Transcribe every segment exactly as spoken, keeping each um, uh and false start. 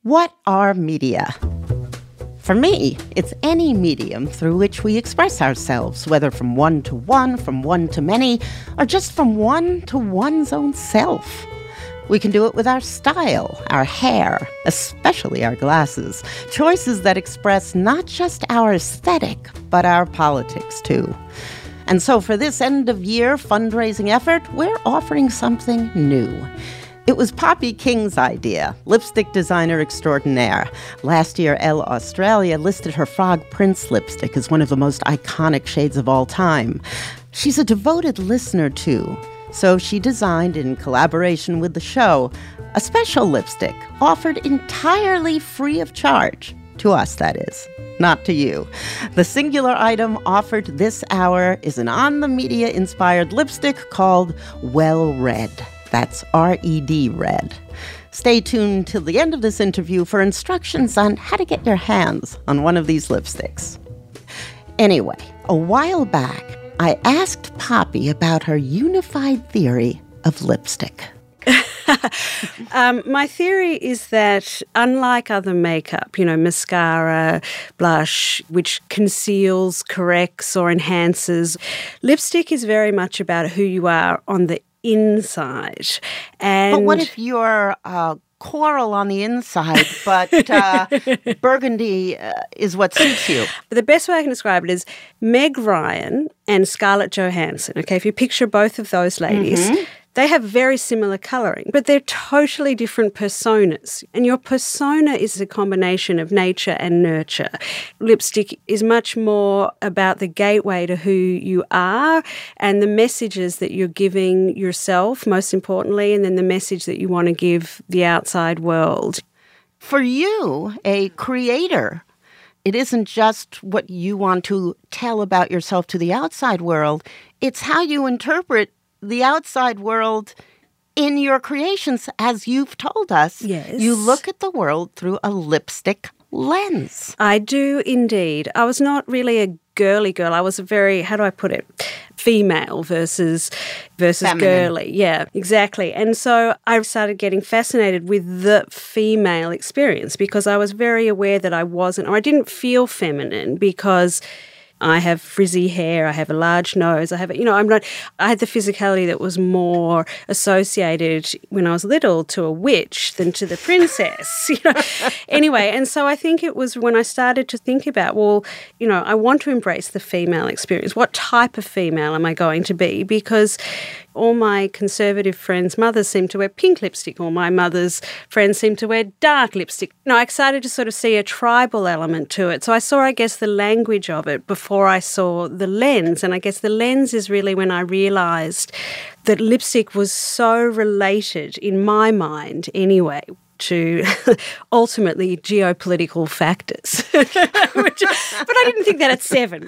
What are media? For me, it's any medium through which we express ourselves, whether from one to one, from one to many, or just from one to one's own self. We can do it with our style, our hair, especially our glasses, choices that express not just our aesthetic, but our politics too. And so for this end-of-year fundraising effort, we're offering something new. It was Poppy King's idea, lipstick designer extraordinaire. Last year, Elle Australia listed her Frog Prince lipstick as one of the most iconic shades of all time. She's a devoted listener, too. So she designed, in collaboration with the show, a special lipstick offered entirely free of charge. To us, that is. Not to you. The singular item offered this hour is an on-the-media-inspired lipstick called Well Red. That's R E D red. Stay tuned till the end of this interview for instructions on how to get your hands on one of these lipsticks. Anyway, a while back, I asked Poppy about her unified theory of lipstick. um, my theory is that unlike other makeup, you know, mascara, blush, which conceals, corrects, or enhances, lipstick is very much about who you are on the inside. And but what if you're uh, coral on the inside, but uh, burgundy uh, is what suits you? The best way I can describe it is Meg Ryan and Scarlett Johansson. Okay, if you picture both of those ladies, mm-hmm. they have very similar colouring, but they're totally different personas. And your persona is a combination of nature and nurture. Lipstick is much more about the gateway to who you are and the messages that you're giving yourself, most importantly, and then the message that you want to give the outside world. For you, a creator, it isn't just what you want to tell about yourself to the outside world. It's how you interpret the outside world in your creations, as you've told us. Yes. You look at the world through a lipstick lens. I do indeed. I was not really a girly girl. I was a very, how do I put it, female versus versus Feminine. Girly. Yeah, exactly. And so I started getting fascinated with the female experience because I was very aware that I wasn't, or I didn't feel feminine because I have frizzy hair, I have a large nose, I have, you know, I'm not, I had the physicality that was more associated when I was little to a witch than to the princess, you know. Anyway, and so I think it was when I started to think about, well, you know, I want to embrace the female experience. What type of female am I going to be? Because all my conservative friends' mothers seem to wear pink lipstick, or my mother's friends seem to wear dark lipstick. You know, I started to sort of see a tribal element to it. So I saw, I guess, the language of it before I saw the lens. And I guess the lens is really when I realised that lipstick was so related, in my mind anyway, to ultimately geopolitical factors. Which, but I didn't think that at seven.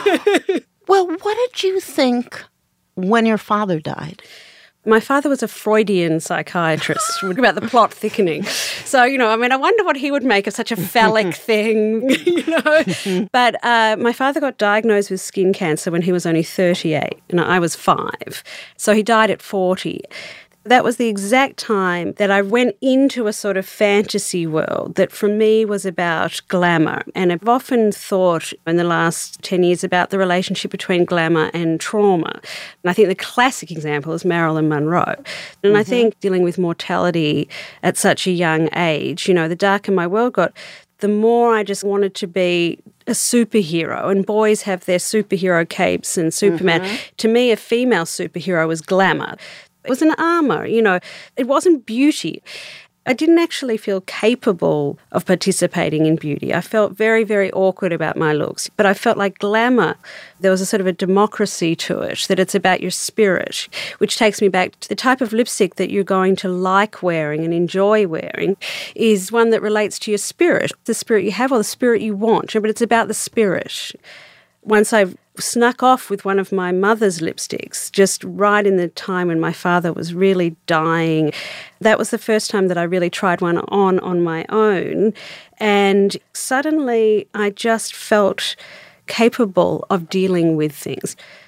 Well, what did you think when your father died? My father was a Freudian psychiatrist about the plot thickening. So, you know, I mean, I wonder what he would make of such a phallic thing, you know. But uh, my father got diagnosed with skin cancer when he was only thirty-eight, and I was five. So he died at forty. That was the exact time that I went into a sort of fantasy world that for me was about glamour. And I've often thought in the last ten years about the relationship between glamour and trauma. And I think the classic example is Marilyn Monroe. And mm-hmm. I think dealing with mortality at such a young age, you know, the darker my world got, the more I just wanted to be a superhero. And boys have their superhero capes and Superman. Mm-hmm. To me, a female superhero was glamour. It was an armour, you know. It wasn't beauty. I didn't actually feel capable of participating in beauty. I felt very, very awkward about my looks. But I felt like glamour, there was a sort of a democracy to it, that it's about your spirit, which takes me back to the type of lipstick that you're going to like wearing and enjoy wearing is one that relates to your spirit, the spirit you have or the spirit you want, but it's about the spirit. Once I snuck off with one of my mother's lipsticks, just right in the time when my father was really dying. That was the first time that I really tried one on on my own. And suddenly I just felt capable of dealing with things.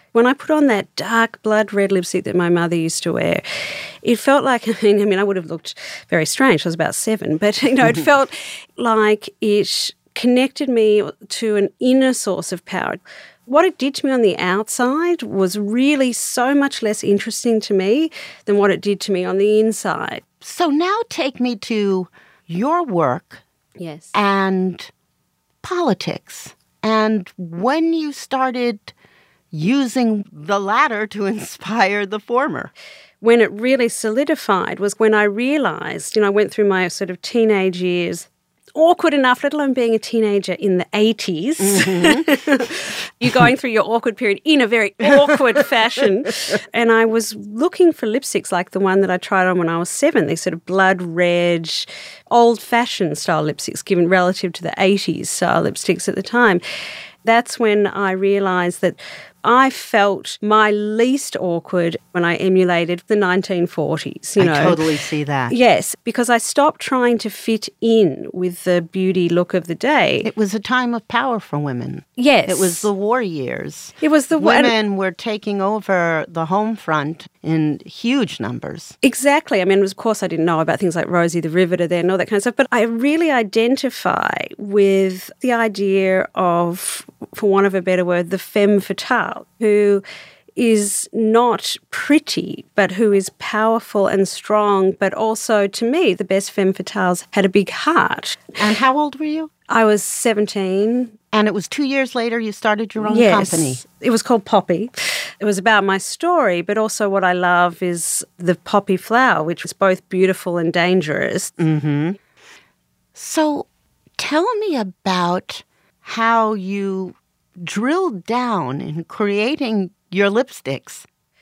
When I put on that dark blood red lipstick that my mother used to wear, it felt like, I mean, I mean, I would have looked very strange. I was about seven, but, you know, it felt like it connected me to an inner source of power. What it did to me on the outside was really so much less interesting to me than what it did to me on the inside. So now take me to your work Yes. and politics, and when you started using the latter to inspire the former. When it really solidified was when I realised, you know, I went through my sort of teenage years, awkward enough, let alone being a teenager in the eighties. Mm-hmm. You're going through your awkward period in a very awkward fashion. And I was looking for lipsticks like the one that I tried on when I was seven, these sort of blood red, old-fashioned style lipsticks given relative to the eighties style lipsticks at the time. That's when I realised that I felt my least awkward when I emulated the nineteen forties. You I know. totally see that. Yes, because I stopped trying to fit in with the beauty look of the day. It was a time of power for women. Yes. It was the war years. It was the Women were taking over the home front in huge numbers. Exactly. I mean, of course, I didn't know about things like Rosie the Riveter then and all that kind of stuff, but I really identify with the idea of, for want of a better word, the femme fatale, who is not pretty, but who is powerful and strong, but also, to me, the best femme fatales had a big heart. And how old were you? I was seventeen. And it was two years later you started your own yes. company. It was called Poppy. It was about my story, but also what I love is the poppy flower, which is both beautiful and dangerous. Mm-hmm. So tell me about how you drilled down in creating your lipsticks.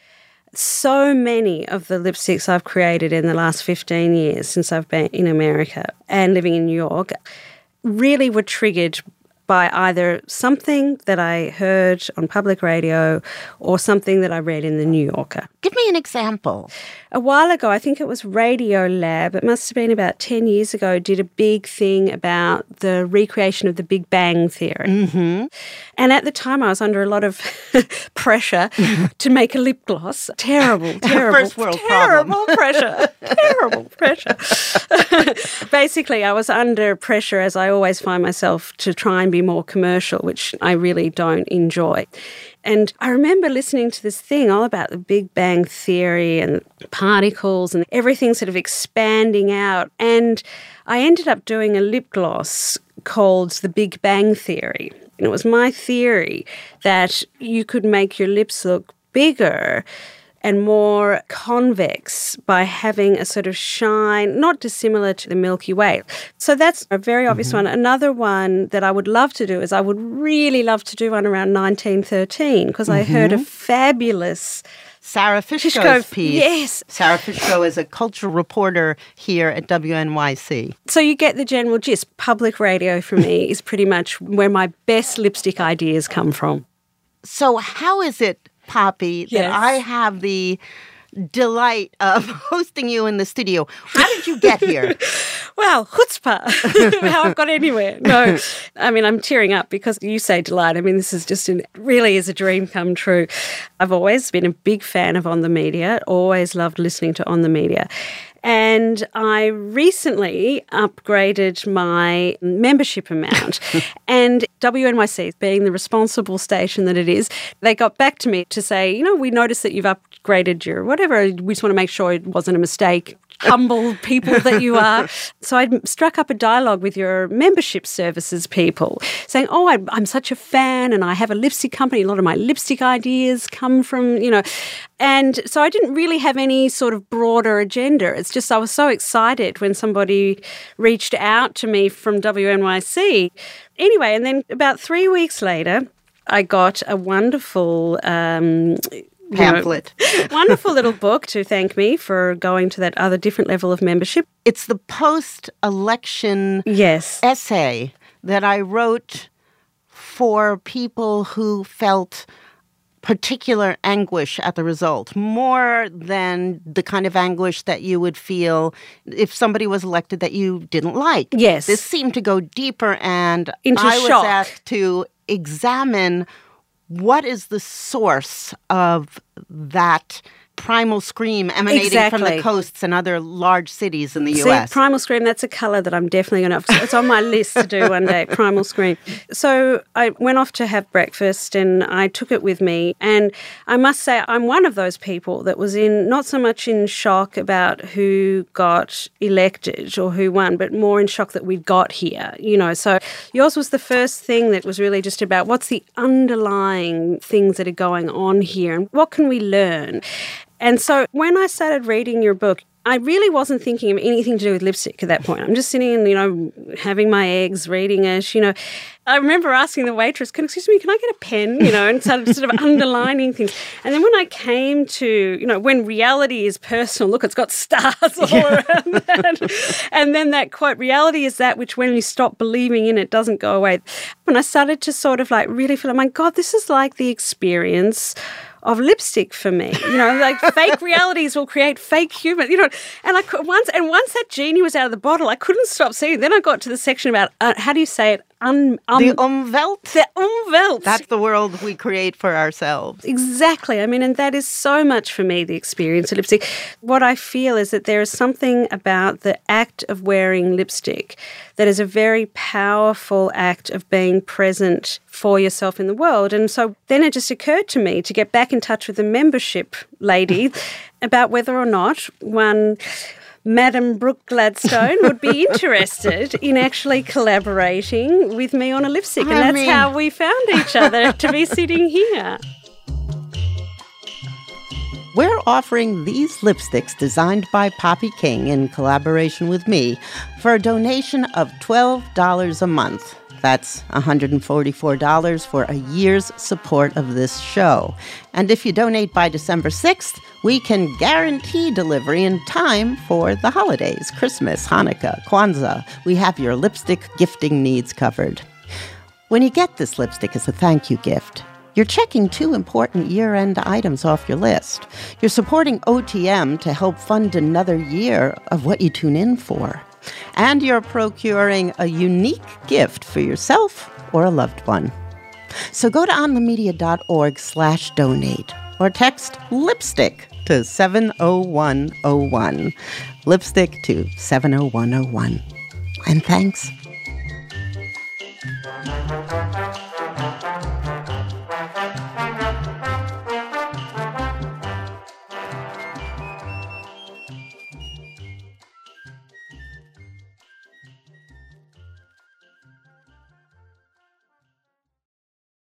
So many of the lipsticks I've created in the last fifteen years since I've been in America and living in New York really were triggered by either something that I heard on public radio or something that I read in the New Yorker. Give me an example. A while ago, I think it was Radiolab, it must have been about ten years ago, did a big thing about the recreation of the Big Bang Theory. Mm-hmm. And at the time, I was under a lot of pressure to make a lip gloss. Terrible, terrible, First world terrible problem. pressure, terrible pressure. Basically, I was under pressure, as I always find myself, to try and be more commercial, which I really don't enjoy. And I remember listening to this thing all about the Big Bang Theory and particles and everything sort of expanding out. And I ended up doing a lip gloss called the Big Bang Theory. And it was my theory that you could make your lips look bigger and more convex by having a sort of shine, not dissimilar to the Milky Way. So that's a very obvious mm-hmm. one. Another one that I would love to do is I would really love to do one around nineteen thirteen because mm-hmm. I heard a fabulous Sarah Fishko's Fishko, piece. Yes. Sarah Fishko is a cultural reporter here at W N Y C. So you get the general gist. Public radio for me is pretty much where my best lipstick ideas come from. So how is it, Poppy, that yes. I have the delight of hosting you in the studio? How did you get here? Well, chutzpah, how I've got anywhere. No, I mean, I'm tearing up because you say delight. I mean, this is just an, really is a dream come true. I've always been a big fan of On the Media, always loved listening to On the Media. And I recently upgraded my membership amount. And W N Y C, being the responsible station that it is, they got back to me to say, you know, we noticed that you've upgraded your whatever. We just want to make sure it wasn't a mistake. Humble people that you are. So I struck up a dialogue with your membership services people saying, oh, I, I'm such a fan and I have a lipstick company. A lot of my lipstick ideas come from, you know. And so I didn't really have any sort of broader agenda. It's just I was so excited when somebody reached out to me from W N Y C. Anyway, and then about three weeks later, I got a wonderful um pamphlet. You know, wonderful little book to thank me for going to that other different level of membership. It's the post-election yes. essay that I wrote for people who felt particular anguish at the result, more than the kind of anguish that you would feel if somebody was elected that you didn't like. Yes. This seemed to go deeper, and Into I was shock. asked to examine what is the source of that primal scream emanating exactly. from the coasts and other large cities in the See, U S? Primal Scream, that's a colour that I'm definitely going to... It's on my list to do one day, Primal Scream. So I went off to have breakfast and I took it with me. And I must say I'm one of those people that was in not so much in shock about who got elected or who won, but more in shock that we got here. You know, so yours was the first thing that was really just about what's the underlying things that are going on here and what can we learn? And so when I started reading your book, I really wasn't thinking of anything to do with lipstick at that point. I'm just sitting and, you know, having my eggs, reading it, you know. I remember asking the waitress, can, excuse me, can I get a pen, you know, and started sort of underlining things. And then when I came to, you know, when reality is personal, look, it's got stars all yeah. around that. And then that quote, reality is that which when you stop believing in it doesn't go away. When I started to sort of like really feel, oh my God, this is like the experience of lipstick for me, you know, like fake realities will create fake humor, you know, and I could once, and once that genie was out of the bottle, I couldn't stop seeing. Then I got to the section about uh, how do you say it? Um, um, the Umwelt. The Umwelt. That's the world we create for ourselves. Exactly. I mean, and that is so much for me, the experience of lipstick. What I feel is that there is something about the act of wearing lipstick that is a very powerful act of being present for yourself in the world. And so then it just occurred to me to get back in touch with the membership lady about whether or not one Madam Brooke Gladstone would be interested in actually collaborating with me on a lipstick. And I that's mean... how we found each other to be sitting here. We're offering these lipsticks designed by Poppy King in collaboration with me for a donation of twelve dollars a month. That's one hundred forty-four dollars for a year's support of this show. And if you donate by December sixth, we can guarantee delivery in time for the holidays, Christmas, Hanukkah, Kwanzaa. We have your lipstick gifting needs covered. When you get this lipstick as a thank you gift, you're checking two important year-end items off your list. You're supporting O T M to help fund another year of what you tune in for. And you're procuring a unique gift for yourself or a loved one. So go to onthemedia.org slash donate or text lipstick to seven oh one oh one. Lipstick to seven oh one oh one. And thanks.